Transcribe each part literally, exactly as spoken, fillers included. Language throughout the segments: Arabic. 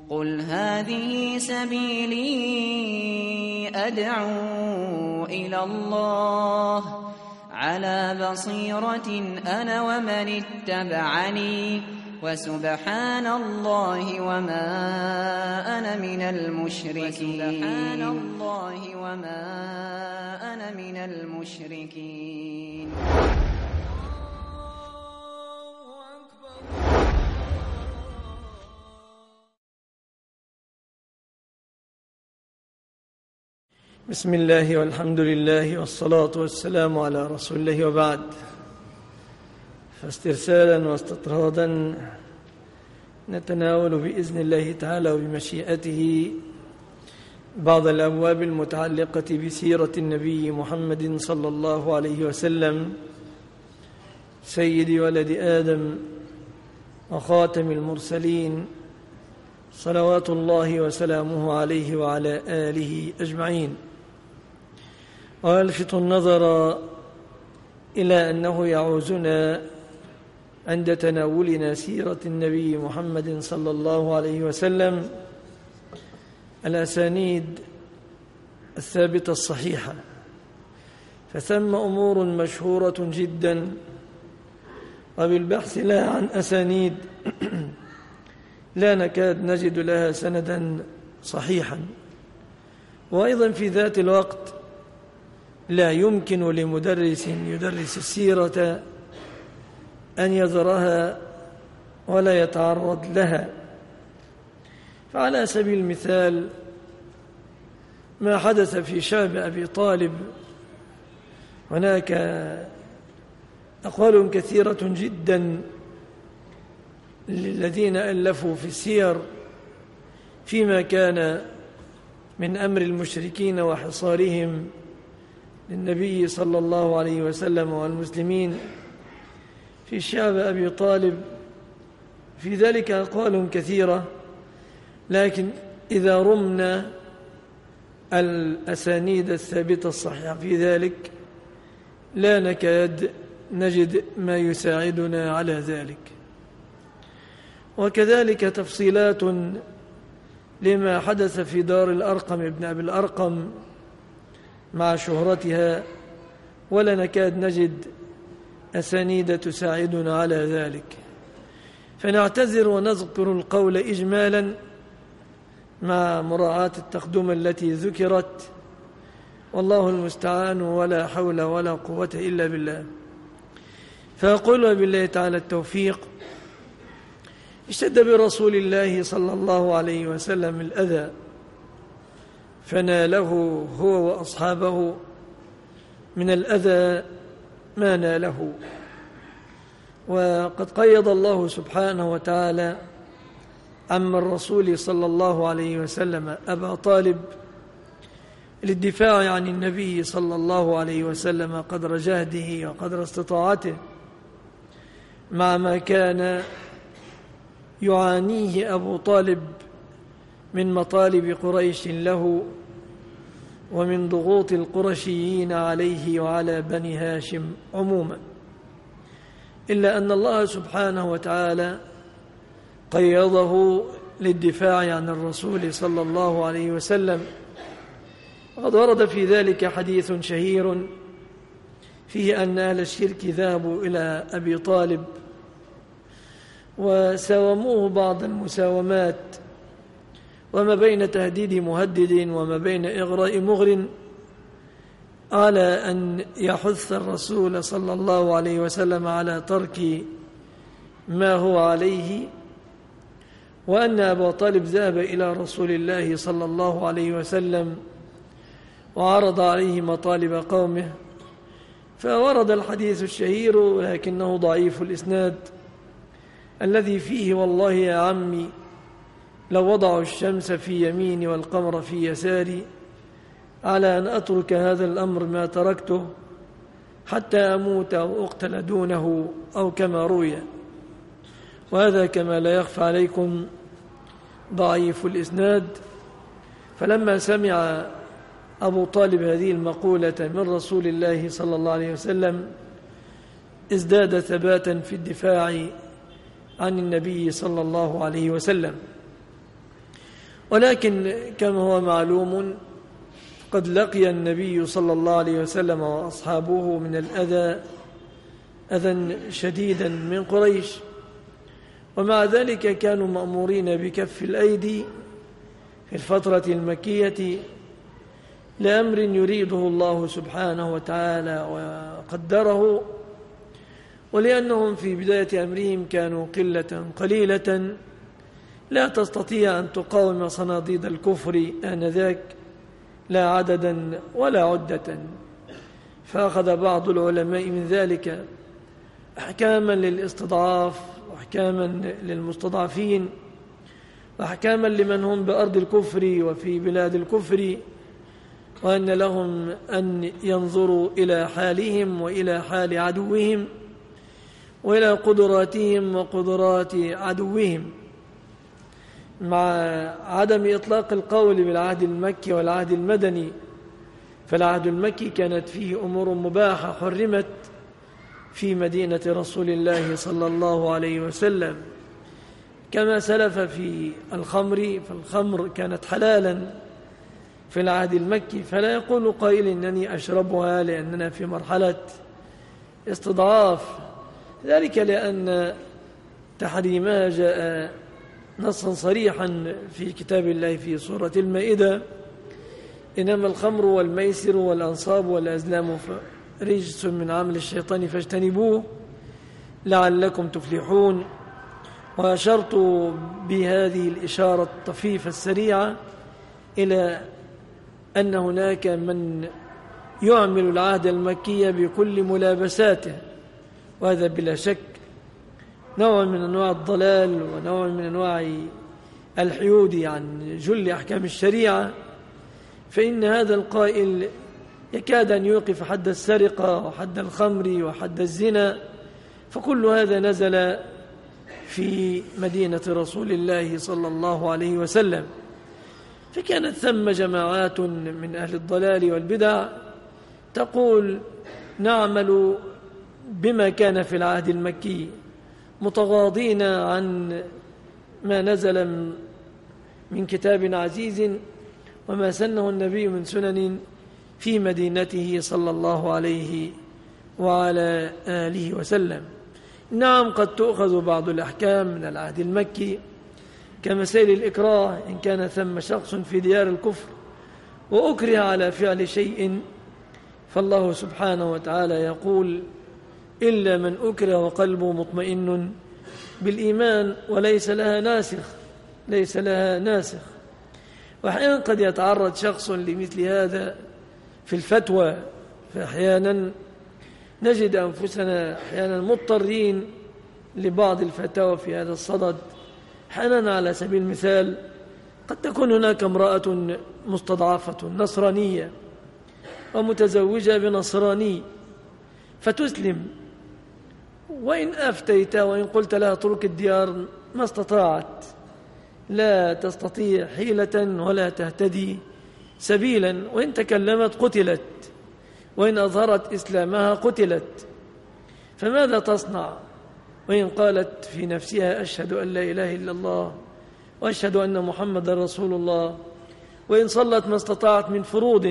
قل هذه سبيلي أدعو إلى الله على بصيرة أنا ومن اتبعني وسبحان الله وما أنا من المشركين وسبحان الله وما أنا من المشركين. بسم الله والحمد لله والصلاة والسلام على رسول الله، وبعد، فاسترسالا واستطرادا نتناول بإذن الله تعالى وبمشيئته بعض الأبواب المتعلقة بسيرة النبي محمد صلى الله عليه وسلم، سيد ولد آدم وخاتم المرسلين، صلوات الله وسلامه عليه وعلى آله أجمعين. ويلفت النظر إلى أنه يعوزنا عند تناولنا سيرة النبي محمد صلى الله عليه وسلم الأسانيد الثابتة الصحيحة، فثم أمور مشهورة جدا، وبالبحث لا عن أسانيد لا نكاد نجد لها سندا صحيحا. وأيضا في ذات الوقت لا يمكن لمدرس يدرس السيرة أن يذرها ولا يتعرض لها. فعلى سبيل المثال ما حدث في شعب أبي طالب، هناك أقوال كثيرة جدا للذين ألفوا في السير فيما كان من أمر المشركين وحصارهم للنبي صلى الله عليه وسلم والمسلمين في شعب أبي طالب. في ذلك أقوال كثيرة، لكن إذا رمنا الأسانيد الثابتة الصحيحة في ذلك لا نكاد نجد ما يساعدنا على ذلك. وكذلك تفصيلات لما حدث في دار الأرقم ابن أبي الأرقم مع شهرتها، ولا نكاد نجد أسانيد تساعدنا على ذلك. فنعتذر ونذكر القول إجمالا مع مراعاة التقدمة التي ذكرت، والله المستعان، ولا حول ولا قوة إلا بالله. فأقول بالله تعالى التوفيق. اشتد برسول الله صلى الله عليه وسلم الأذى، فناله هو وأصحابه من الأذى ما ناله. وقد قيض الله سبحانه وتعالى عم الرسول صلى الله عليه وسلم أبا طالب للدفاع عن النبي صلى الله عليه وسلم قدر جهده وقدر استطاعته، مع ما كان يعانيه أبو طالب من مطالب قريش له ومن ضغوط القرشيين عليه وعلى بني هاشم عموما، إلا أن الله سبحانه وتعالى قيضه للدفاع عن الرسول صلى الله عليه وسلم. وقد ورد في ذلك حديث شهير فيه أن أهل الشرك ذهبوا إلى أبي طالب وساوموه بعض المساومات، وما بين تهديد مهدد وما بين إغراء مغر، على أن يحث الرسول صلى الله عليه وسلم على ترك ما هو عليه، وأن أبا طالب ذهب إلى رسول الله صلى الله عليه وسلم وعرض عليه مطالب قومه. فورد الحديث الشهير ولكنه ضعيف الإسناد الذي فيه: والله يا عمي لو وضعوا الشمس في يميني والقمر في يساري على أن أترك هذا الأمر ما تركته حتى أموت أو أقتل دونه، أو كما روي. وهذا كما لا يخفى عليكم ضعيف الإسناد. فلما سمع أبو طالب هذه المقولة من رسول الله صلى الله عليه وسلم ازداد ثباتا في الدفاع عن النبي صلى الله عليه وسلم. ولكن كما هو معلوم قد لقي النبي صلى الله عليه وسلم وأصحابه من الأذى أذى شديدا من قريش، ومع ذلك كانوا مأمورين بكف الأيدي في الفترة المكية لأمر يريده الله سبحانه وتعالى وقدره، ولأنهم في بداية أمرهم كانوا قلة قليلة لا تستطيع أن تقاوم صناديد الكفر آنذاك لا عددا ولا عدة. فأخذ بعض العلماء من ذلك أحكاما للاستضعاف وأحكاما للمستضعفين وأحكاما لمن هم بأرض الكفر وفي بلاد الكفر، وأن لهم أن ينظروا إلى حالهم وإلى حال عدوهم وإلى قدراتهم وقدرات عدوهم، مع عدم إطلاق القول بالعهد المكي والعهد المدني. فالعهد المكي كانت فيه أمور مباحة حرمت في مدينة رسول الله صلى الله عليه وسلم، كما سلف في الخمر، فالخمر كانت حلالا في العهد المكي، فلا يقول قائل إنني أشربها لأننا في مرحلة استضعاف، ذلك لأن تحريمها جاء نصا صريحا في كتاب الله في سورة المائدة: إنما الخمر والميسر والأنصاب والأزلام رجس من عمل الشيطان فاجتنبوه لعلكم تفلحون. وأشرت بهذه الإشارة الطفيفة السريعة إلى أن هناك من يعمل العهد المكي بكل ملابساته، وهذا بلا شك نوع من أنواع الضلال ونوع من أنواع الحيود عن جل أحكام الشريعة. فإن هذا القائل يكاد أن يوقف حد السرقة وحد الخمر وحد الزنا، فكل هذا نزل في مدينة رسول الله صلى الله عليه وسلم. فكانت ثم جماعات من أهل الضلال والبدع تقول نعمل بما كان في العهد المكي متغاضين عن ما نزل من كتاب عزيز وما سنه النبي من سنن في مدينته صلى الله عليه وعلى آله وسلم. نعم، قد تؤخذ بعض الأحكام من العهد المكي كمسائل الإكراه، إن كان ثم شخص في ديار الكفر وأكره على فعل شيء، فالله سبحانه وتعالى يقول: إلا من أكره وقلبه مطمئن بالإيمان وليس لها ناسخ ليس لها ناسخ. وأحيانا قد يتعرض شخص لمثل هذا في الفتوى، فأحيانا نجد أنفسنا أحيانا مضطرين لبعض الفتاوى في هذا الصدد. أحيانا على سبيل المثال قد تكون هناك امرأة مستضعفة نصرانية ومتزوجة بنصراني فتسلم، وإن أفتيت وإن قلت لها اترك الديار ما استطاعت، لا تستطيع حيلة ولا تهتدي سبيلا، وإن تكلمت قتلت، وإن أظهرت إسلامها قتلت. فماذا تصنع؟ وإن قالت في نفسها أشهد أن لا إله إلا الله وأشهد أن محمد رسول الله، وإن صلت ما استطاعت من فروض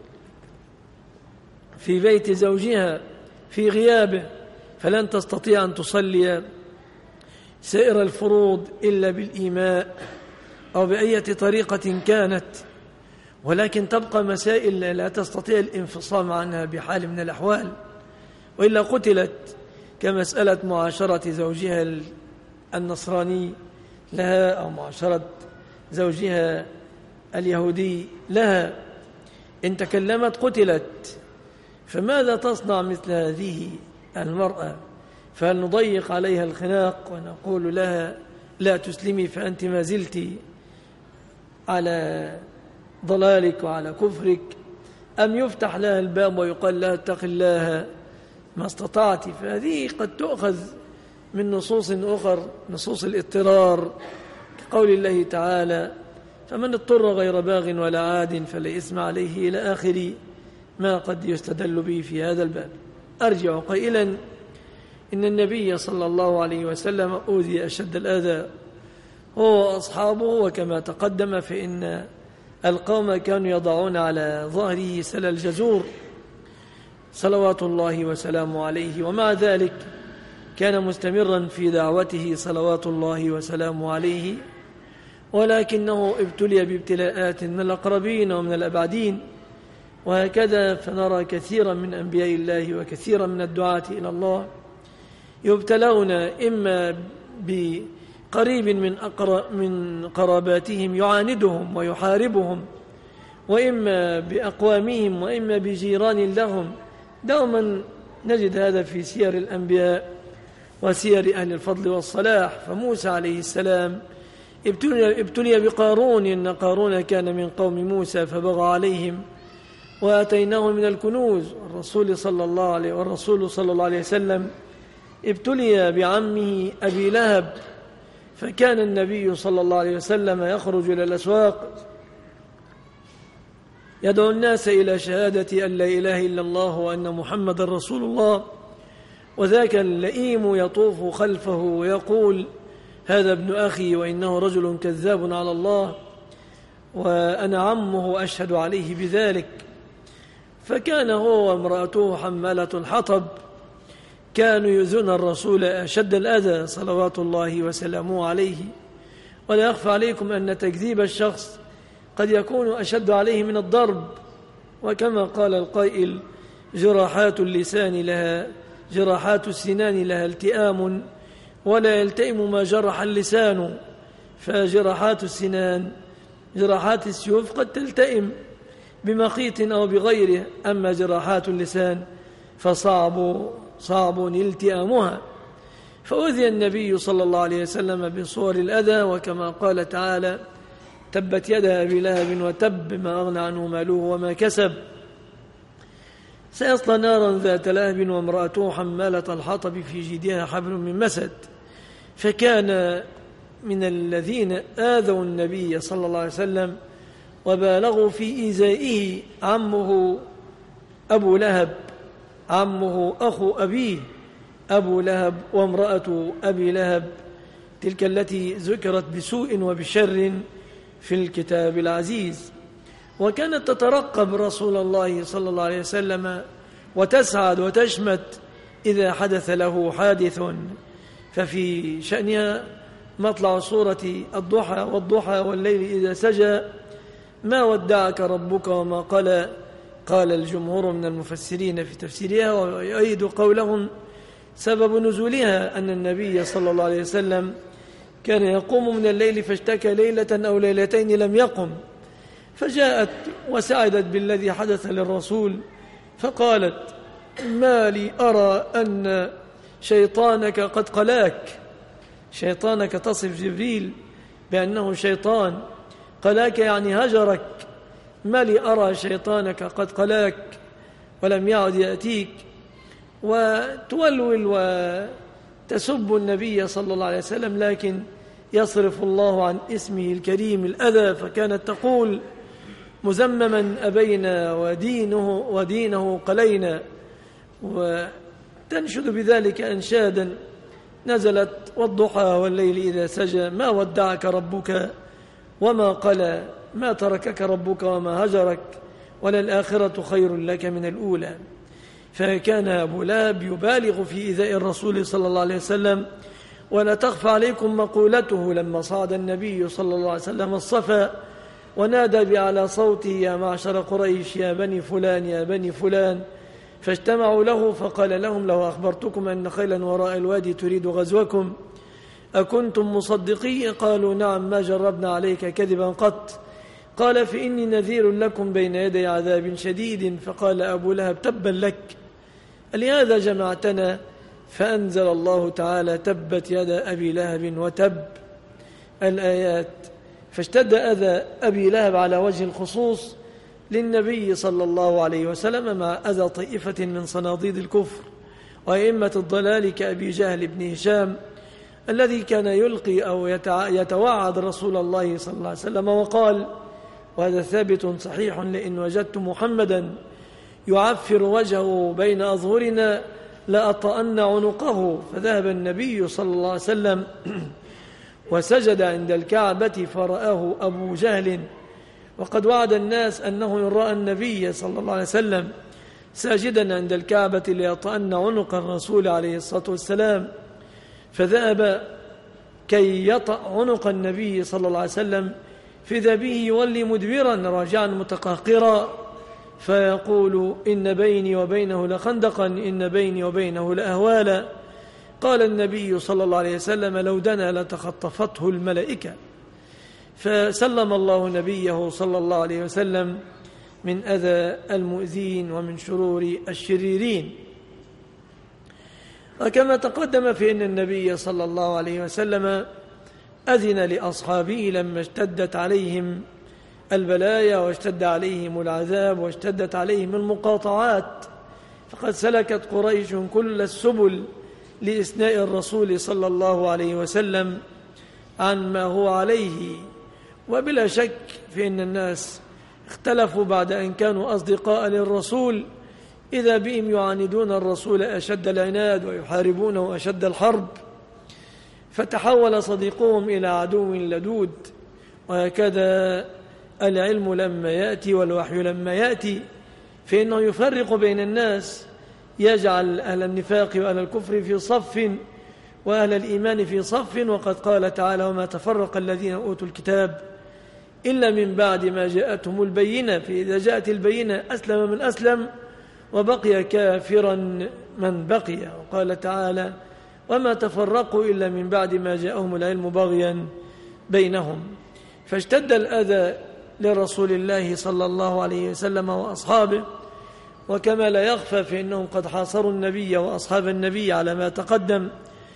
في بيت زوجها في غيابه، فلن تستطيع أن تصلي سائر الفروض إلا بالإيماء أو بأية طريقة كانت، ولكن تبقى مسائل لا تستطيع الانفصام عنها بحال من الأحوال، وإلا قتلت، كمسألة معاشرة زوجها النصراني لها أو معاشرة زوجها اليهودي لها، إن تكلمت قتلت. فماذا تصنع مثل هذه المرأة؟ فهل نضيق عليها الخناق ونقول لها لا تسلمي فأنت ما زلت على ضلالك وعلى كفرك، أم يفتح لها الباب ويقال لها اتق الله ما استطعت؟ فهذه قد تؤخذ من نصوص أخر، نصوص الاضطرار، كقول الله تعالى: فمن اضطر غير باغ ولا عاد فلا إثم عليه، إلى آخر ما قد يستدل به في هذا الباب. أرجع قائلا إن النبي صلى الله عليه وسلم أوذي أشد الأذى، هو وأصحابه. وكما تقدم فإن القوم كانوا يضعون على ظهره سل الجزور صلوات الله وسلامه عليه، ومع ذلك كان مستمرا في دعوته صلوات الله وسلامه عليه، ولكنه ابتلي بابتلاءات من الأقربين ومن الأبعدين. وهكذا فنرى كثيرا من أنبياء الله وكثيرا من الدعاة إلى الله يبتلون إما بقريب من, من قراباتهم يعاندهم ويحاربهم، وإما بأقوامهم، وإما بجيران لهم. دوما نجد هذا في سير الأنبياء وسير أهل الفضل والصلاح. فموسى عليه السلام ابتلي, ابتلي بقارون، إن قارون كان من قوم موسى فبغى عليهم وآتيناه من الكنوز. الرسول صلى الله عليه والرسول صلى الله عليه وسلم ابتلي بعمه أبي لهب، فكان النبي صلى الله عليه وسلم يخرج إلى الأسواق يدعو الناس إلى شهادة أن لا إله إلا الله وأن محمد رسول الله، وذاك اللئيم يطوف خلفه ويقول هذا ابن أخي وإنه رجل كذاب على الله وأنا عمه أشهد عليه بذلك. فكان هو وامرأته حمالة الحطب كانوا يؤذون الرسول أشد الأذى صلوات الله وسلامه عليه. ولا يخفى عليكم أن تكذيب الشخص قد يكون أشد عليه من الضرب، وكما قال القائل جراحات اللسان لها جراحات السنان لها التئام ولا يلتئم ما جرح اللسان. فجراحات السنان جراحات السيوف قد تلتئم بمخيط أو بغيره، أما جراحات اللسان فصعب صعب التئامها. فأذي النبي صلى الله عليه وسلم بصور الأذى، وكما قال تعالى تبت يدا أبي لهب وتب ما أغنى عنه ماله وما كسب سيصلى نارا ذات لهب وامرأته حمالة الحطب في جيدها حبل من مسد. فكان من الذين آذوا النبي صلى الله عليه وسلم وبالغوا في إيذائه عمه أبو لهب، عمه أخو أبيه أبو لهب وامرأة أبي لهب، تلك التي ذكرت بسوء وبشر في الكتاب العزيز. وكانت تترقب رسول الله صلى الله عليه وسلم وتسعد وتشمت إذا حدث له حادث. ففي شأنها مطلع سورة الضحى والضحى والليل إذا سجى ما ودعك ربك وما قلى. قال الجمهور من المفسرين في تفسيرها ويؤيد قولهم سبب نزولها أن النبي صلى الله عليه وسلم كان يقوم من الليل فاشتكى ليلة أو ليلتين لم يقم، فجاءت وسعدت بالذي حدث للرسول فقالت ما لي أرى أن شيطانك قد قلاك. شيطانك تصف جبريل بأنه شيطان، قلاك يعني هجرك. ما لي أرى شيطانك قد قلاك ولم يعد يأتيك، وتولول وتسب النبي صلى الله عليه وسلم، لكن يصرف الله عن اسمه الكريم الأذى. فكانت تقول مزمما أبينا ودينه, ودينه قلينا، وتنشد بذلك أنشادا نزلت والضحى والليل إذا سجى ما ودعك ربك وما قلى، ما تركك ربك وما هجرك، وللآخرة خير لك من الأولى. فكان أبو لهب يبالغ في إيذاء الرسول صلى الله عليه وسلم. ولا تخفى عليكم مقولته لما صعد النبي صلى الله عليه وسلم الصفا ونادى بأعلى صوته يا معشر قريش يا بني فلان يا بني فلان، فاجتمعوا له فقال لهم لو أخبرتكم أن خيلا وراء الوادي تريد غزوكم أكنتم مصدقي؟ قالوا نعم ما جربنا عليك كذبا قط. قال فإني نذير لكم بين يدي عذاب شديد. فقال أبو لهب تبا لك لهذا جمعتنا؟ فأنزل الله تعالى تبت يد أبي لهب وتب الآيات. فاشتد أذى أبي لهب على وجه الخصوص للنبي صلى الله عليه وسلم مع أذى طائفة من صناديد الكفر وأئمة الضلال كأبي جهل بن هشام الذي كان يلقي أو يتوعد رسول الله صلى الله عليه وسلم وقال، وهذا ثابت صحيح، لئن وجدت محمدا يعفر وجهه بين أظهرنا لأطأن عنقه. فذهب النبي صلى الله عليه وسلم وسجد عند الكعبة فرآه أبو جهل، وقد وعد الناس أنه إن رأى النبي صلى الله عليه وسلم ساجدا عند الكعبة ليطأن عنق الرسول عليه الصلاة والسلام، فذهب كي يطأ عنق النبي صلى الله عليه وسلم، فإذا به يولي مدبرا راجعا متقهقرا فيقول إن بيني وبينه لخندقا، إن بيني وبينه لأهوالا. قال النبي صلى الله عليه وسلم لو دنا لتخطفته الملائكة، فسلم الله نبيه صلى الله عليه وسلم من أذى المؤذين ومن شرور الشريرين. وكما تقدم في أن النبي صلى الله عليه وسلم أذن لأصحابه لما اشتدت عليهم البلايا واشتد عليهم العذاب واشتدت عليهم المقاطعات، فقد سلكت قريش كل السبل لإثناء الرسول صلى الله عليه وسلم عن ما هو عليه. وبلا شك في أن الناس اختلفوا بعد أن كانوا أصدقاء للرسول، إذا بهم يعاندون الرسول أشد العناد ويحاربونه أشد الحرب، فتحول صديقهم إلى عدو لدود. وهكذا العلم لما يأتي والوحي لما يأتي فإنه يفرق بين الناس، يجعل أهل النفاق وأهل الكفر في صف وأهل الإيمان في صف. وقد قال تعالى وما تفرق الذين أوتوا الكتاب إلا من بعد ما جاءتهم البينة، فإذا جاءت البينة أسلم من أسلم وبقي كافرا من بقي. وقال تعالى وما تفرقوا إلا من بعد ما جاءهم العلم بغيا بينهم. فاشتد الأذى لرسول الله صلى الله عليه وسلم وأصحابه، وكما لا يخفى فإنهم قد حاصروا النبي وأصحاب النبي على ما تقدم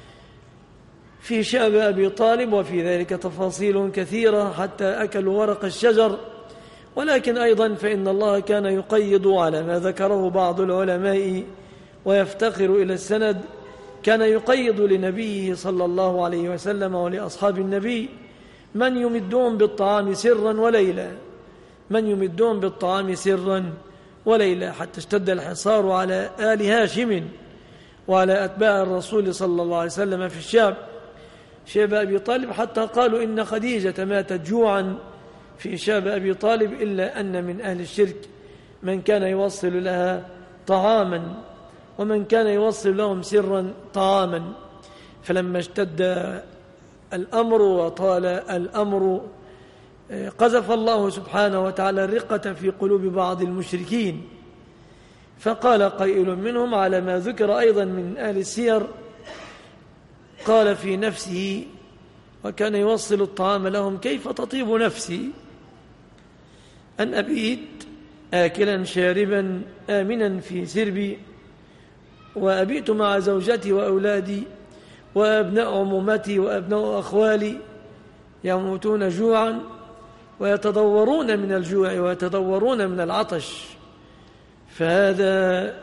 في شأب أبي طالب، وفي ذلك تفاصيل كثيرة حتى أكلوا ورق الشجر. ولكن أيضا فإن الله كان يقيد على ما ذكره بعض العلماء ويفتقر إلى السند، كان يقيد لنبيه صلى الله عليه وسلم ولأصحاب النبي من يمدون بالطعام سرا وليلا، من يمدون بالطعام سرا وليلا، حتى اشتد الحصار على آل هاشم وعلى أتباع الرسول صلى الله عليه وسلم في الشام شاب أبي طالب، حتى قالوا إن خديجة ماتت جوعا في شاب أبي طالب، إلا أن من أهل الشرك من كان يوصل لها طعاما ومن كان يوصل لهم سرا طعاما. فلما اشتد الأمر وطال الأمر قذف الله سبحانه وتعالى الرقة في قلوب بعض المشركين، فقال قائل منهم على ما ذكر أيضا من أهل السير، قال في نفسه وكان يوصل الطعام لهم كيف تطيب نفسي أن أبيت آكلا شاربا آمنا في سربي، وأبيت مع زوجتي وأولادي وأبناء عمومتي وأبناء أخوالي يموتون جوعا ويتضورون من الجوع ويتضورون من العطش. فهذا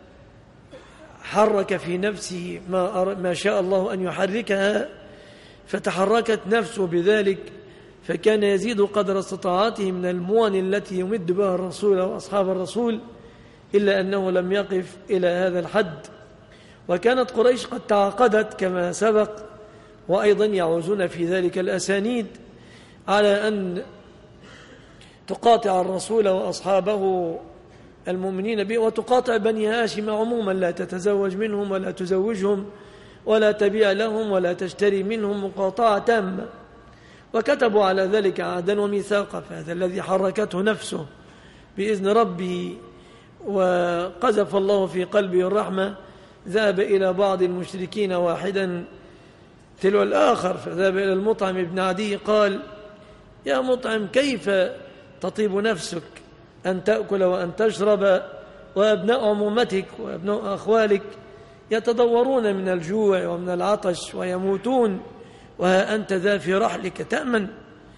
حرك في نفسه ما, ما شاء الله أن يحركها، فتحركت نفسه بذلك، فكان يزيد قدر استطاعته من الموان التي يمد بها الرسول وأصحاب الرسول، إلا أنه لم يقف إلى هذا الحد. وكانت قريش قد تعاقدت كما سبق، وأيضا يعوزون في ذلك الأسانيد على أن تقاطع الرسول وأصحابه المؤمنين به، وتقاطع بني هاشم عموما، لا تتزوج منهم ولا تزوجهم ولا تبيع لهم ولا تشتري منهم مقاطعة تامة، وكتبوا على ذلك عهدا وميثاقا. فهذا الذي حركته نفسه بإذن ربه وقذف الله في قلبه الرحمة، ذهب إلى بعض المشركين واحدا تلو الآخر، فذهب إلى المطعم بن عدي قال يا مطعم كيف تطيب نفسك أن تأكل وأن تشرب وأبناء عمومتك وأبناء أخوالك يتضورون من الجوع ومن العطش ويموتون، وها أنت ذا في رحلك تأمن؟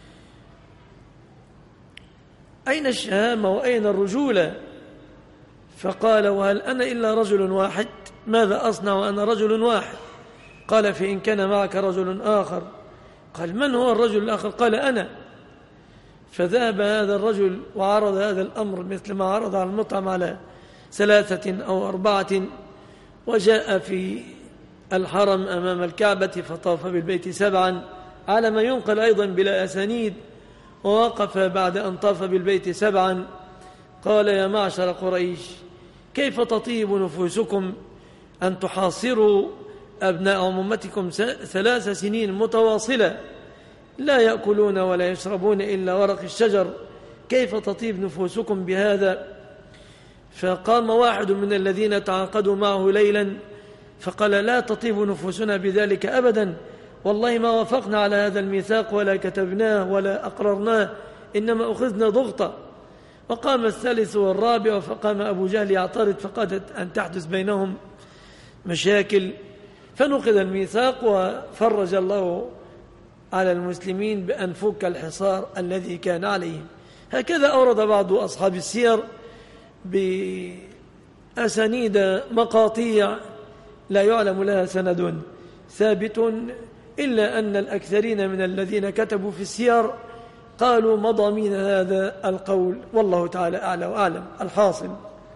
أين الشهامة وأين الرجولة؟ فقال وهل أنا إلا رجل واحد؟ ماذا أصنع وأنا رجل واحد؟ قال فإن كان معك رجل آخر. قال من هو الرجل الآخر؟ قال أنا. فذهب هذا الرجل وعرض هذا الأمر مثل ما عرض على المطعم على ثلاثة أو أربعة، وجاء في الحرم أمام الكعبة فطاف بالبيت سبعا على ما ينقل أيضا بلا أسانيد، ووقف بعد أن طاف بالبيت سبعا قال: يا معشر قريش، كيف تطيب نفوسكم أن تحاصروا أبناء عمومتكم ثلاث سنين متواصلة لا يأكلون ولا يشربون إلا ورق الشجر؟ كيف تطيب نفوسكم بهذا؟ فقام واحد من الذين تعاقدوا معه ليلا فقال: لا تطيب نفوسنا بذلك أبدا، والله ما وافقنا على هذا الميثاق ولا كتبناه ولا أقررناه، إنما أخذنا ضغطة. وقام الثالث والرابع، فقام أبو جهل يعترض، فقادت أن تحدث بينهم مشاكل، فنقض الميثاق وفرج الله على المسلمين بأن فك الحصار الذي كان عليهم. هكذا أورد بعض أصحاب السير بأسانيد مقاطيع لا يعلم لها سند ثابت، إلا أن الأكثرين من الذين كتبوا في السير قالوا مضامين هذا القول، والله تعالى أعلى وأعلم. الحاصل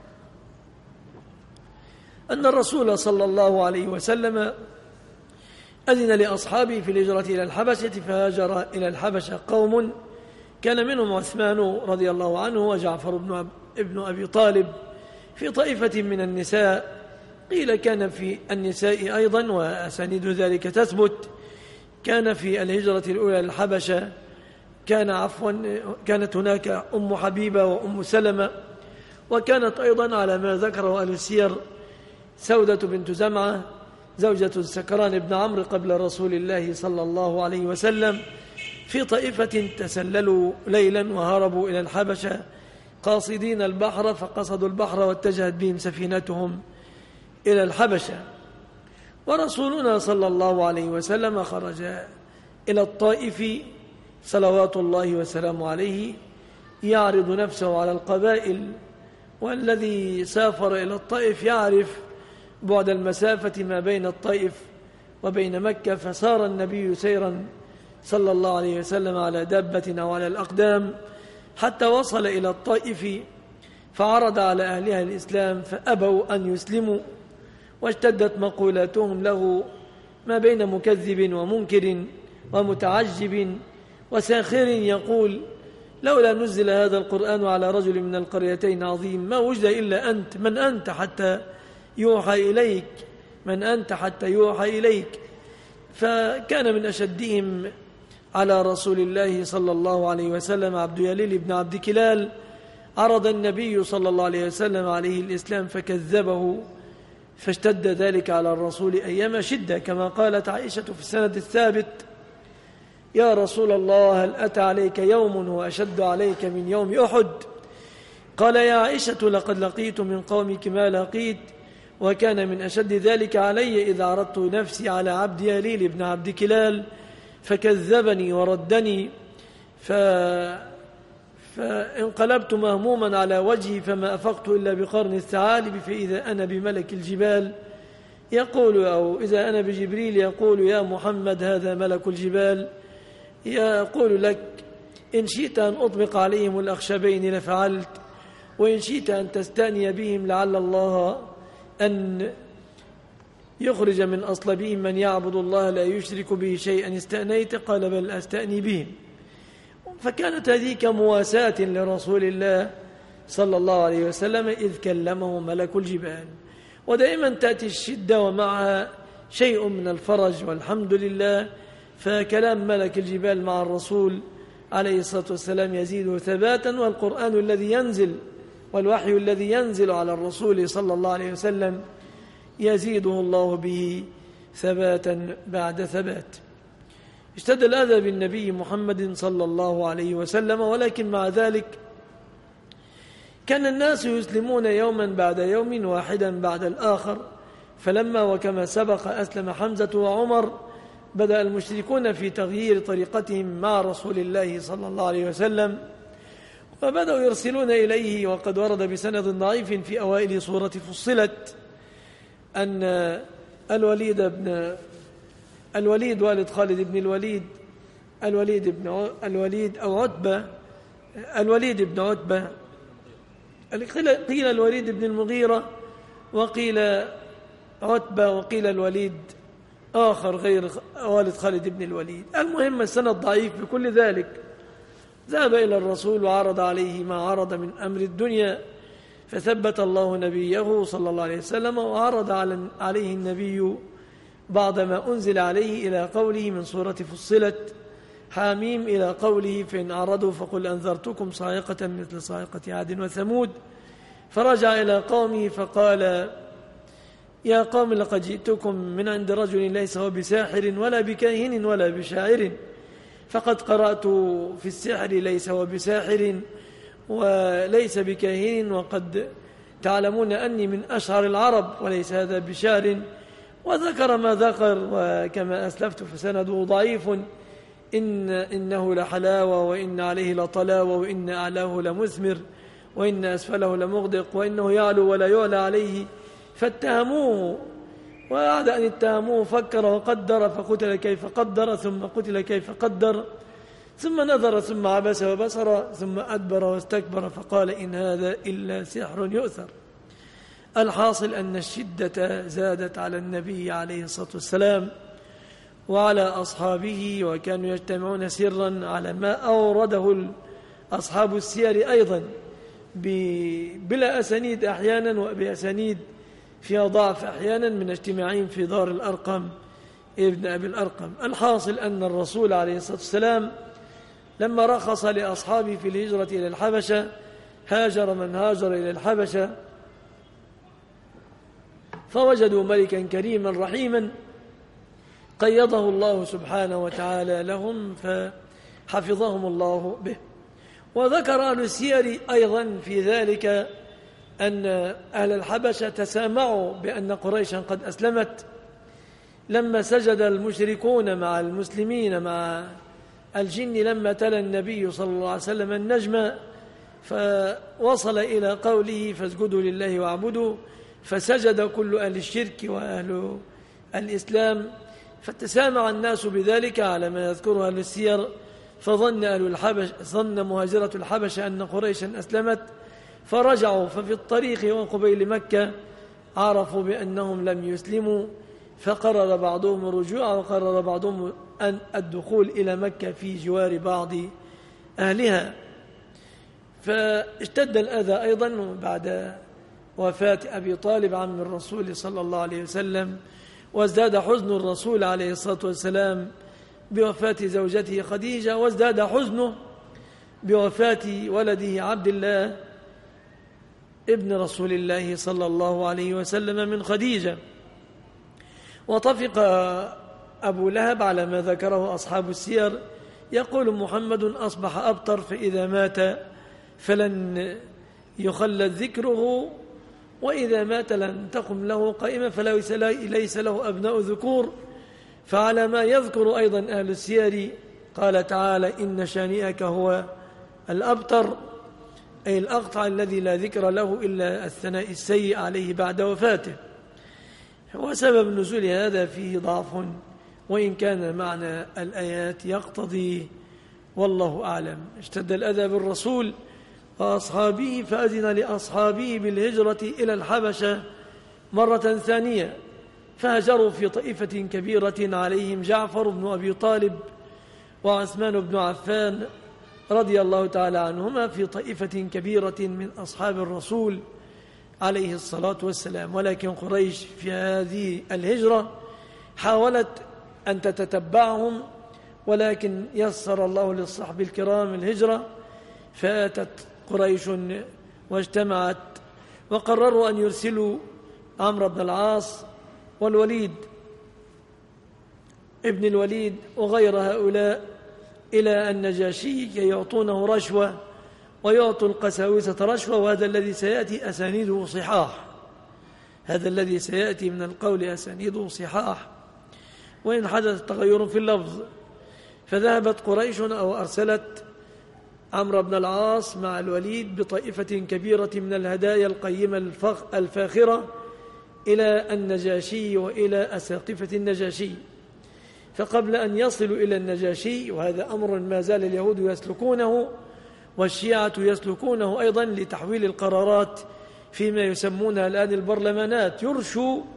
أن الرسول صلى الله عليه وسلم أذن لأصحابه في الهجرة إلى الحبشة، فهاجر إلى الحبشة قوم كان منهم عثمان رضي الله عنه وجعفر بن أبي طالب في طائفة من النساء، قيل كان في النساء أيضا، وأسانيد ذلك تثبت. كان في الهجرة الأولى للحبشة كان عفوا كانت هناك أم حبيبة وأم سلمة، وكانت أيضا على ما ذكره أهل السير سودة بنت زمعة زوجة السكران بن عمرو قبل رسول الله صلى الله عليه وسلم، في طائفة تسللوا ليلا وهربوا إلى الحبشة قاصدين البحر، فقصدوا البحر واتجهت بهم سفينتهم إلى الحبشة. ورسولنا صلى الله عليه وسلم خرج إلى الطائف صلوات الله وسلامه عليه يعرض نفسه على القبائل، والذي سافر إلى الطائف يعرف بعد المسافة ما بين الطائف وبين مكة، فسار النبي سيرا صلى الله عليه وسلم على دابة أو على الأقدام حتى وصل إلى الطائف، فعرض على أهلها الإسلام فأبوا أن يسلموا، واشتدت مقولاتهم له ما بين مكذب ومنكر ومتعجب وساخر يقول: لولا نزل هذا القرآن على رجل من القريتين عظيم ما وجد إلا أنت، من أنت حتى يوحى إليك، من أنت حتى يوحى إليك. فكان من أشدهم على رسول الله صلى الله عليه وسلم عبد يليل بن عبد كلال، عرض النبي صلى الله عليه وسلم عليه الإسلام فكذبه، فاشتد ذلك على الرسول أيام شدة، كما قالت عائشة في السند الثابت: يا رسول الله هل أتى عليك يوم هو أشد عليك من يوم أحد؟ قال: يا عائشة لقد لقيت من قومك ما لقيت، وكان من أشد ذلك علي إذا عرضت نفسي على عبد يليل بن عبد كلال فكذبني وردني، ف... فانقلبت مهموما على وجهي فما أفقت إلا بقرن الثعالب، فإذا أنا بملك الجبال يقول، أو إذا أنا بجبريل يقول: يا محمد هذا ملك الجبال يقول لك إن شئت أن أطبق عليهم الأخشبين لفعلت، وإن شئت أن تستأني بهم لعل الله أن يخرج من أصلبهم من يعبد الله لا يشرك به شيئا استأنيت. قال: بل أستأني بهم. فكانت هذه كمواساة لرسول الله صلى الله عليه وسلم إذ كلمه ملك الجبال. ودائما تأتي الشدة ومعها شيء من الفرج والحمد لله، فكلام ملك الجبال مع الرسول عليه الصلاة والسلام يزيد ثباتا، والقرآن الذي ينزل والوحي الذي ينزل على الرسول صلى الله عليه وسلم يزيده الله به ثباتا بعد ثبات. اشتد الأذى بالنبي محمد صلى الله عليه وسلم، ولكن مع ذلك كان الناس يسلمون يوما بعد يوم واحدا بعد الآخر، فلما وكما سبق أسلم حمزة وعمر بدأ المشركون في تغيير طريقتهم مع رسول الله صلى الله عليه وسلم، فبدأوا يرسلون إليه. وقد ورد بسند ضعيف في أوائل سورة فصلت أن الوليد بن الوليد والد خالد بن الوليد الوليد بن الوليد أو عتبة الوليد بن عتبة، قيل الوليد بن المغيرة وقيل عتبة وقيل الوليد آخر غير والد خالد بن الوليد. المهم السند ضعيف بكل ذلك. ذهب إلى الرسول وعرض عليه ما عرض من أمر الدنيا، فثبت الله نبيه صلى الله عليه وسلم، وعرض عليه النبي بعد ما أنزل عليه إلى قوله من سورة فصلت حاميم إلى قوله فإن أعرضوا فقل أنذرتكم صاعقة مثل صاعقة عاد وثمود. فرجع إلى قومه فقال يا قوم لقد جئتكم من عند رجل ليس هو بساحر ولا بكاهن ولا بشاعر، فقد قرأت في السحر ليس هو بساحر وليس بكاهن، وقد تعلمون أني من أشهر العرب وليس هذا بشاعر، وذكر ما ذكر. وكما أسلفت فسنده ضعيف، إن إنه لحلاوة وإن عليه لطلاوة وإن أعلاه لمثمر وإن أسفله لمغدق وإنه يعلو ولا يعلى عليه. فاتهموه، وبعد أن اتهموه فكر وقدر فقتل كيف قدر ثم قتل كيف قدر ثم نظر ثم عبس وبصر ثم أدبر واستكبر فقال إن هذا إلا سحر يؤثر. الحاصل أن الشدة زادت على النبي عليه الصلاة والسلام وعلى أصحابه، وكانوا يجتمعون سرا على ما أورده أصحاب السير أيضا بلا أسانيد أحيانا وبأسانيد فيها ضعف أحيانا من اجتماعين في دار الأرقم ابن أبي الأرقم. الحاصل أن الرسول عليه الصلاة والسلام لما رخص لأصحابه في الهجرة إلى الحبشة هاجر من هاجر إلى الحبشة، فوجدوا ملكا كريما رحيما قيضه الله سبحانه وتعالى لهم فحفظهم الله به. وذكر أهل السير أيضا في ذلك أن أهل الحبشة تسامعوا بأن قريشا قد أسلمت لما سجد المشركون مع المسلمين مع الجن لما تلا النبي صلى الله عليه وسلم النجم، فوصل إلى قوله فاسجدوا لله واعبدوا، فسجد كل أهل الشرك وأهل الإسلام، فتسامع الناس بذلك على ما يذكره أهل السير. فظن أهل الحبش ظن مهاجرة الحبشة أن قريشا أسلمت فرجعوا، ففي الطريق وقبيل مكة عرفوا بأنهم لم يسلموا، فقرر بعضهم الرجوع وقرر بعضهم أن الدخول إلى مكة في جوار بعض أهلها. فاشتد الأذى أيضا بعد وفاة أبي طالب عم الرسول صلى الله عليه وسلم، وازداد حزن الرسول عليه الصلاة والسلام بوفاة زوجته خديجة، وازداد حزنه بوفاة ولده عبد الله ابن رسول الله صلى الله عليه وسلم من خديجة. وطفق أبو لهب على ما ذكره أصحاب السير، يقول محمد أصبح أبطر فإذا مات فلن يخلد ذكره، وإذا مات لن تقم له قائمة فليس له أبناء ذكور. فعلى ما يذكر أيضا أهل السير قال تعالى إن شانئك هو الأبتر، أي الأقطع الذي لا ذكر له إلا الثناء السيء عليه بعد وفاته. وسبب نزول هذا فيه ضعف، وإن كان معنى الآيات يقتضي، والله أعلم. اشتد الأذى بالرسول وأصحابه فأذن لأصحابه بالهجرة إلى الحبشة مرة ثانية، فهجروا في طائفة كبيرة عليهم جعفر بن أبي طالب وعثمان بن عفان رضي الله تعالى عنهما، في طائفة كبيرة من أصحاب الرسول عليه الصلاة والسلام. ولكن قريش في هذه الهجرة حاولت أن تتتبعهم، ولكن يسر الله للصحب الكرام الهجرة، فأتت قريش واجتمعت وقرروا أن يرسلوا عمرو بن العاص والوليد ابن الوليد وغير هؤلاء إلى النجاشي كي يعطونه رشوة ويعطوا القساوسة رشوة. وهذا الذي سيأتي أسانيده صحاح، هذا الذي سيأتي من القول أسانيده صحاح، وإن حدث تغير في اللفظ. فذهبت قريش أو أرسلت عمرو بن العاص مع الوليد بطائفة كبيرة من الهدايا القيمة الفاخرة إلى النجاشي وإلى أساقفة النجاشي. فقبل أن يصلوا إلى النجاشي، وهذا أمر ما زال اليهود يسلكونه والشيعة يسلكونه أيضا لتحويل القرارات فيما يسمونها الآن البرلمانات، يرشوا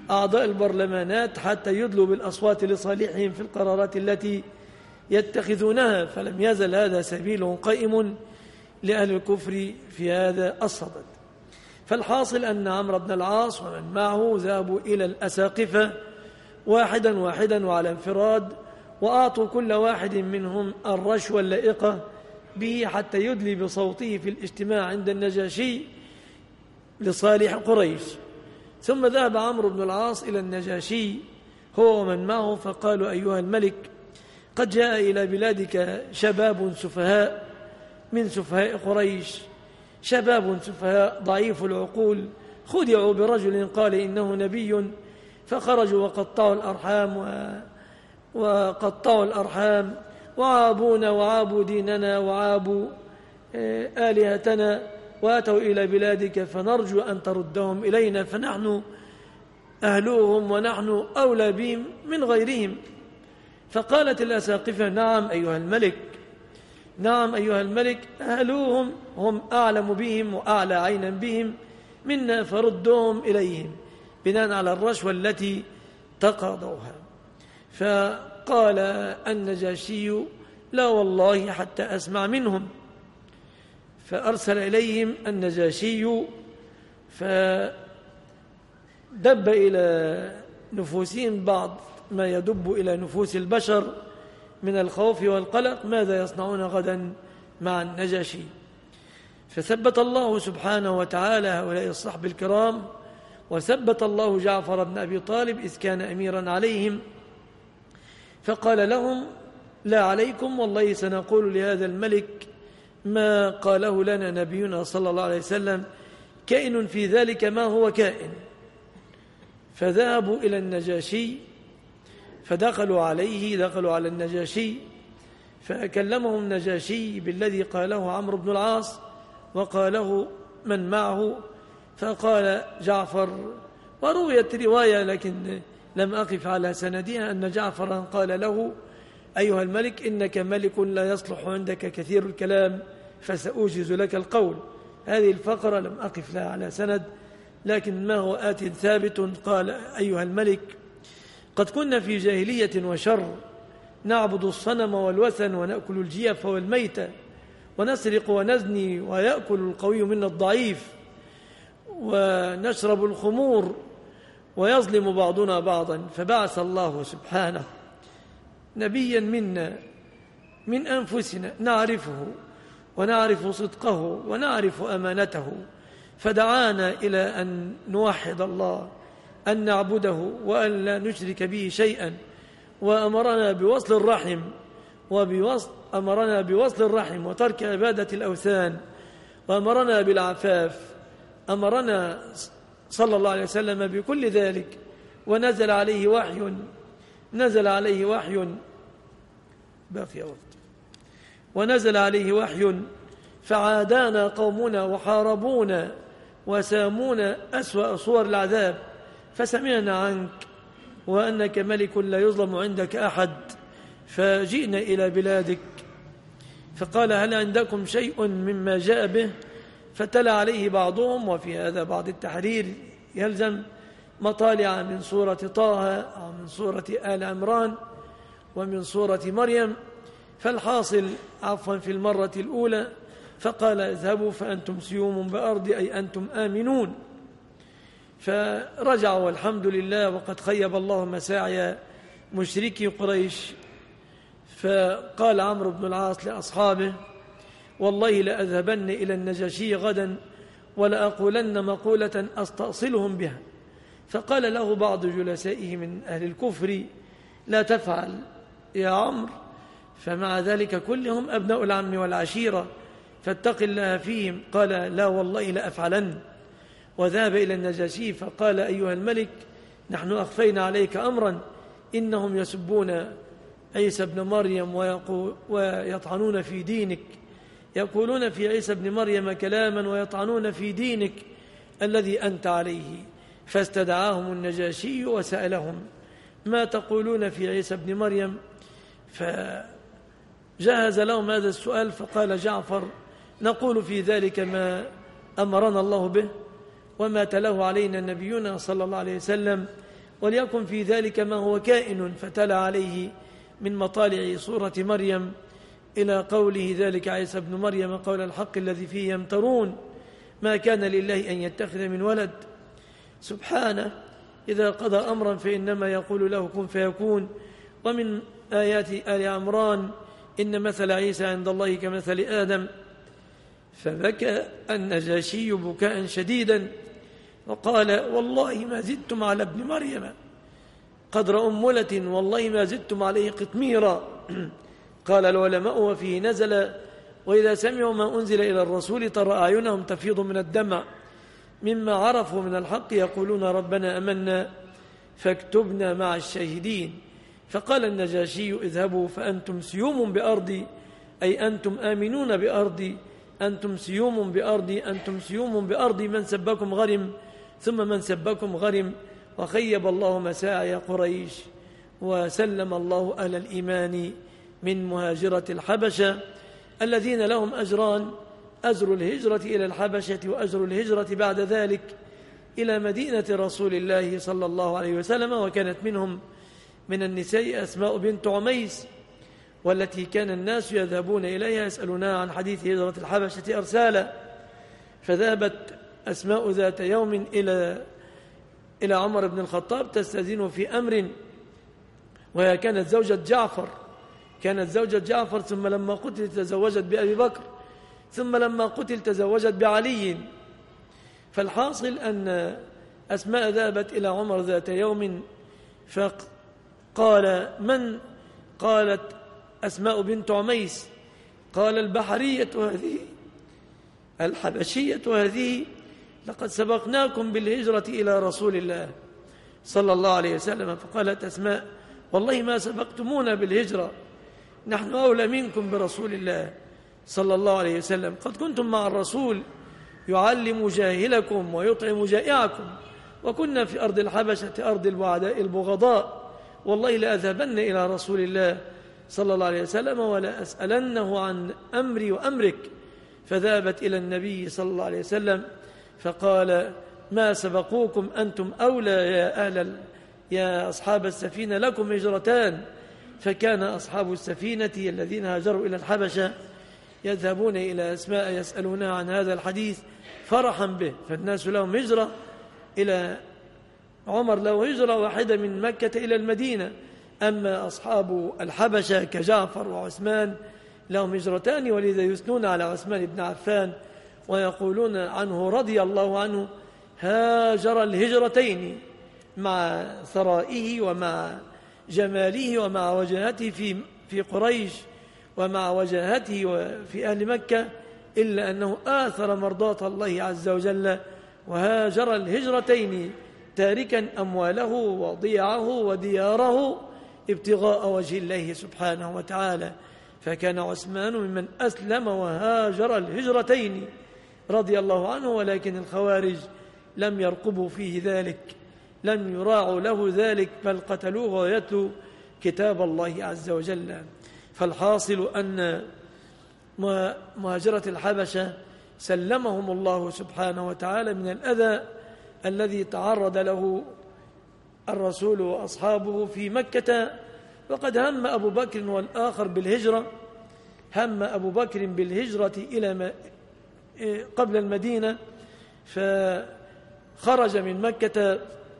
أعضاء البرلمانات حتى يدلوا بالأصوات لصالحهم في القرارات التي يتخذونها، فلم يزل هذا سبيل قائم لأهل الكفر في هذا الصدد. فالحاصل أن عمرو بن العاص ومن معه ذهبوا إلى الأساقفة واحدا واحدا وعلى انفراد، وأعطوا كل واحد منهم الرشوة اللائقة به حتى يدلي بصوته في الاجتماع عند النجاشي لصالح قريش. ثم ذهب عمرو بن العاص إلى النجاشي هو ومن معه فقالوا: أيها الملك، قد جاء إلى بلادك شباب سفهاء من سفهاء قريش، شباب سفهاء ضعيف العقول، خدعوا برجل قال إنه نبي فخرجوا وقطعوا الأرحام و... وقطعوا الأرحام وعابونا وعابوا ديننا وعابوا آلهتنا وأتوا إلى بلادك، فنرجو أن تردهم إلينا، فنحن أهلوهم ونحن أولى بهم من غيرهم. فقالت الأساقفة: نعم أيها الملك، نعم أيها الملك، أهلوهم هم أعلم بهم وأعلى عينا بهم منا، فردهم إليهم بناء على الرشوة التي تقاضوها. فقال النجاشي: لا والله حتى أسمع منهم. فأرسل إليهم النجاشي، فدب إلى نفوسهم بعض ما يدب إلى نفوس البشر من الخوف والقلق، ماذا يصنعون غدا مع النجاشي. فثبت الله سبحانه وتعالى هؤلاء الصحب الكرام، وثبت الله جعفر بن أبي طالب إذ كان أميرا عليهم، فقال لهم: لا عليكم، والله سنقول لهذا الملك ما قاله لنا نبينا صلى الله عليه وسلم، كائن في ذلك ما هو كائن. فذهبوا إلى النجاشي فدخلوا عليه، دخلوا على النجاشي، فكلمهم النجاشي بالذي قاله عمرو بن العاص وقاله من معه. فقال جعفر، ورويت رواية لكن لم أقف على سندها، أن جعفرا قال له: أيها الملك، إنك ملك لا يصلح عندك كثير الكلام، فسأوجز لك القول. هذه الفقرة لم أقف لها على سند، لكن ما هو آت ثابت. قال: أيها الملك، قد كنا في جاهلية وشر، نعبد الصنم والوثن ونأكل الجيف والميتة ونسرق ونزني ويأكل القوي منا الضعيف ونشرب الخمور ويظلم بعضنا بعضا. فبعث الله سبحانه نبيا منا من أنفسنا نعرفه ونعرف صدقه ونعرف أمانته، فدعانا إلى أن نوحد الله، أن نعبده وأن لا نشرك به شيئا، وأمرنا بوصل الرحم وبوصل أمرنا بوصل الرحم وترك عبادة الأوثان، وأمرنا بالعفاف، أمرنا صلى الله عليه وسلم بكل ذلك. ونزل عليه وحي نزل عليه وحي باقي وقت ونزل عليه وحي فعادانا قومنا وحاربونا وسامونا أسوأ صور العذاب، فسمعنا عنك وأنك ملك لا يظلم عندك أحد، فجئنا إلى بلادك. فقال: هل عندكم شيء مما جاء به؟ فتلا عليه بعضهم، وفي هذا بعض التحرير يلزم مطالع من سورة طه أو من سورة آل عمران ومن سورة مريم. فالحاصل عفوا في المرة الأولى فقال: اذهبوا فأنتم سيوم بأرض، أي أنتم آمنون. فرجعوا والحمد لله، وقد خيب الله مساعي مشركي قريش. فقال عمرو بن العاص لأصحابه: والله لأذهبن إلى النجاشي غدا ولأقولن مقولة أستأصلهم بها. فقال له بعض جلسائه من أهل الكفر: لا تفعل يا عمرو، فمع ذلك كلهم أبناء العم والعشيرة، فاتق الله فيهم. قال: لا والله لأفعلن. وذهب إلى النجاشي فقال: أيها الملك، نحن أخفينا عليك أمرا، إنهم يسبون عيسى بن مريم ويطعنون في دينك، يقولون في عيسى بن مريم كلاما ويطعنون في دينك الذي أنت عليه. فاستدعاهم النجاشي وسألهم: ما تقولون في عيسى بن مريم؟ فجهز لهم هذا السؤال. فقال جعفر: نقول في ذلك ما أمرنا الله به وما تلاه علينا نبينا صلى الله عليه وسلم وليكن في ذلك ما هو كائن، فتلا عليه من مطالع سورة مريم إلى قوله ذلك عيسى ابن مريم قول الحق الذي فيه يمترون ما كان لله أن يتخذ من ولد سبحانه، إذا قضى أمرا فإنما يقول له كن فيكون. ومن آيات آل عمران إن مثل عيسى عند الله كمثل آدم، فبكى النجاشي بكاء شديدا وقال والله ما زدتم على ابن مريم قدر أمولة، والله ما زدتم عليه قطميرا. قال العلماء وفيه نزل وإذا سمعوا ما أنزل إلى الرسول ترى أعينهم تفيض من الدمع مما عرفوا من الحق يقولون ربنا أمنا فاكتبنا مع الشاهدين. فقال النجاشي اذهبوا فأنتم سيوم بأرضي، أي أنتم آمنون بأرضي، أنتم سيوم بأرضي، أنتم سيوم بأرضي، من سبكم غرم ثم من سبكم غرم. وخيب الله مساعي قريش وسلم الله أهل الإيمان من مهاجرة الحبشة الذين لهم أجران، أجر الهجرة إلى الحبشة وأجر الهجرة بعد ذلك إلى مدينة رسول الله صلى الله عليه وسلم. وكانت منهم من النساء أسماء بنت عميس، والتي كان الناس يذهبون إليها يسألونها عن حديث هجرة الحبشة أرسالا. فذهبت أسماء ذات يوم إلى إلى عمر بن الخطاب تستأذنه في أمر، وهي كانت زوجة جعفر كانت زوجة جعفر ثم لما قتل تزوجت بأبي بكر، ثم لما قتل تزوجت بعلي. فالحاصل أن أسماء ذهبت إلى عمر ذات يوم فقال من؟ قالت أسماء بنت عميس. قال البحرية هذه الحبشية هذه لقد سبقناكم بالهجرة إلى رسول الله صلى الله عليه وسلم. فقالت أسماء والله ما سبقتمونا بالهجرة، نحن أولى منكم برسول الله صلى الله عليه وسلم، قد كنتم مع الرسول يعلم جاهلكم ويطعم جائعكم، وكنا في أرض الحبشة أرض البعداء البغضاء، والله لأذهبن إلى رسول الله صلى الله عليه وسلم ولا أسألنه عن أمري وأمرك. فذهبت إلى النبي صلى الله عليه وسلم فقال ما سبقوكم أنتم أولى يا أهل يا أصحاب السفينة، لكم هجرتان. فكان أصحاب السفينة الذين هاجروا إلى الحبشة يذهبون إلى أسماء يسألونها عن هذا الحديث فرحا به، فالناس لهم هجرة إلى عمر له هجرة واحدة من مكة إلى المدينة، أما أصحاب الحبشة كجعفر وعثمان لهم هجرتان، ولذا يثنون على عثمان بن عفان ويقولون عنه رضي الله عنه هاجر الهجرتين مع ثرائه ومع جماله ومع وجاهته في في قريش ومع وجاهته في أهل مكة، إلا أنه آثر مرضاة الله عز وجل وهاجر الهجرتين تاركا أمواله وضيعه ودياره ابتغاء وجه الله سبحانه وتعالى. فكان عثمان ممن أسلم وهاجر الهجرتين رضي الله عنه، ولكن الخوارج لم يرقبوا فيه ذلك، لم يراعوا له ذلك، بل قتلوه ويتلوا كتاب الله عز وجل. فالحاصل أن مهاجرة الحبشة سلمهم الله سبحانه وتعالى من الأذى الذي تعرض له الرسول وأصحابه في مكة. وقد هم أبو بكر والآخر بالهجرة، هم أبو بكر بالهجرة إلى ما قبل المدينة، فخرج من مكة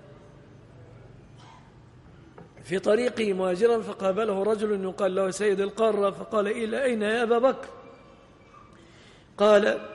في طريقه مهاجرا فقابله رجل يقال له سيد القارة، فقال إلى أين يا أبا بكر؟ قال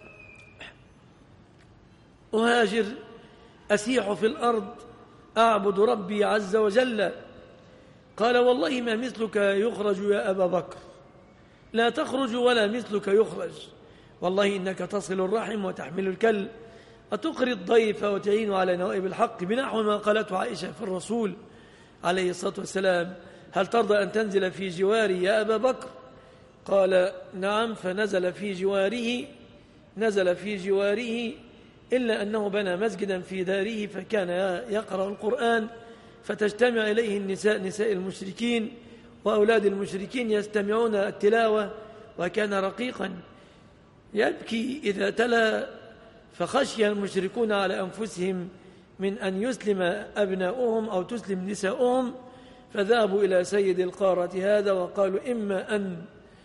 أهاجر أسيح في الأرض أعبد ربي عز وجل. قال والله ما مثلك يخرج يا أبا بكر، لا تخرج ولا مثلك يخرج، والله إنك تصل الرحم وتحمل الكل وتقري الضيف وتعين على نوائب الحق، بنحو ما قالته عائشة في الرسول عليه الصلاة والسلام هل ترضى أن تنزل في جواري يا أبا بكر؟ قال نعم. فنزل في جواره نزل في جواره إلا أنه بنى مسجدا في داره فكان يقرأ القرآن، فتجتمع إليه النساء نساء المشركين وأولاد المشركين يستمعون التلاوة، وكان رقيقا يبكي إذا تلا، فخشي المشركون على أنفسهم من أن يسلم أبناؤهم أو تسلم نساؤهم، فذهبوا إلى سيد القارة هذا وقالوا إما أن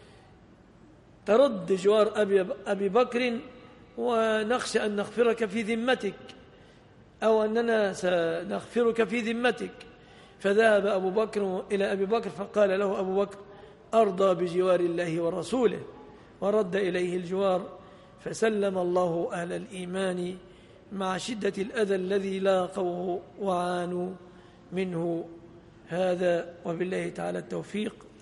ترد جوار أبي, أبي بكر ونخشى أن نغفرك في ذمتك، أو أننا سنغفرك في ذمتك. فذهب أبو بكر إلى أبي بكر فقال له أبو بكر: أرضى بجوار الله ورسوله، ورد إليه الجوار، فسلم الله أهل الإيمان مع شدة الأذى الذي لاقوه وعانوا منه. هذا وبالله تعالى التوفيق.